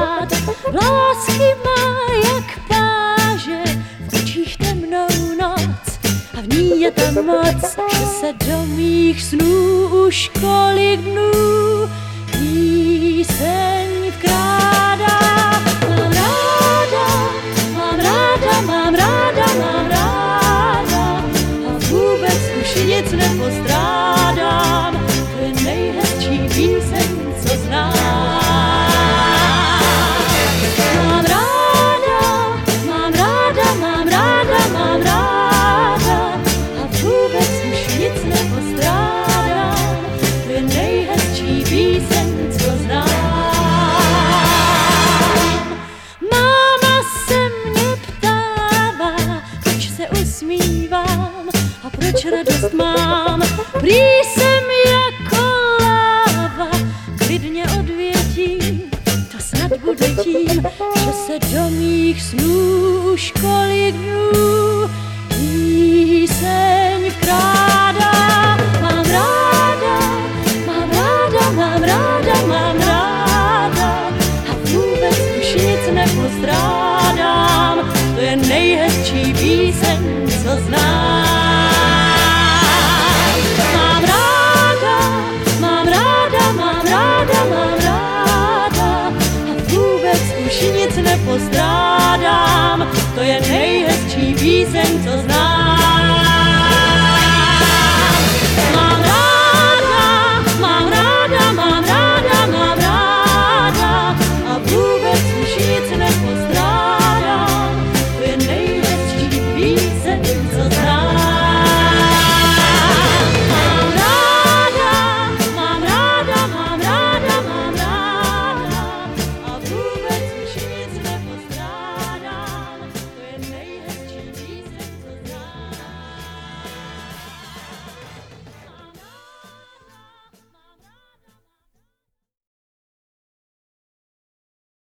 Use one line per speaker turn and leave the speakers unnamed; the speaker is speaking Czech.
rád. Lásky má jak páže, v očích temnou noc a v ní je ta moc, že se do mých snů už kolik dnů píseň vkrádá. Mám ráda, mám ráda, mám ráda, mám ráda a vůbec už nic nepostrádám. To je nejhezčí píseň, co znám. Mám ráda, mám ráda, mám ráda, mám ráda a vůbec už nic nepostrádám. To je nejhezčí píseň, co znám. Máma se mě ptává, proč se usmívám a proč radost mám. Prý jsem jako láva, klidně odvětím, to snad bude tím, že se do mých snů už kolik dnů píseň vkrádá. Mám ráda, mám ráda, mám ráda, mám ráda a vůbec už nic nepostrádám. To je nejhezčí píseň, co znám. Mám ráda, mám ráda, mám ráda, mám ráda a vůbec už nic nepostrádám. To je nejhezčí píseň, co znám.